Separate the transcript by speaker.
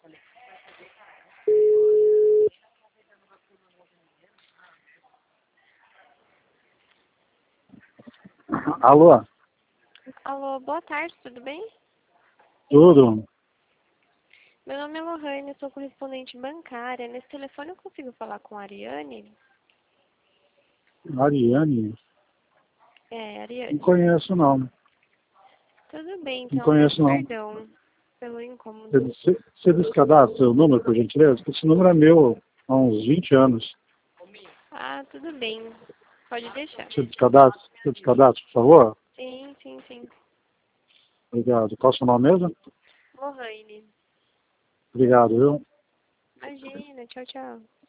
Speaker 1: Alô?
Speaker 2: Alô, boa tarde, tudo bem?
Speaker 1: Tudo?
Speaker 2: Meu nome é Lohane, sou correspondente bancária. Nesse telefone eu consigo falar com a Ariane?
Speaker 1: Ariane?
Speaker 2: É,
Speaker 1: Não
Speaker 2: Ariane.
Speaker 1: conheço, não.
Speaker 2: Tudo bem,
Speaker 1: Não
Speaker 2: então, peço
Speaker 1: conheço, não.
Speaker 2: perdão pelo incômodo.
Speaker 1: Você descadastra seu número, por gentileza? Porque esse número é meu há uns 20 anos.
Speaker 2: Ah, tudo bem. Pode deixar.
Speaker 1: Você descadastra, por favor?
Speaker 2: Sim, sim, sim.
Speaker 1: Obrigado. Qual é o seu nome mesmo?
Speaker 2: Lohane.
Speaker 1: Obrigado, viu?
Speaker 2: Imagina, tchau, tchau.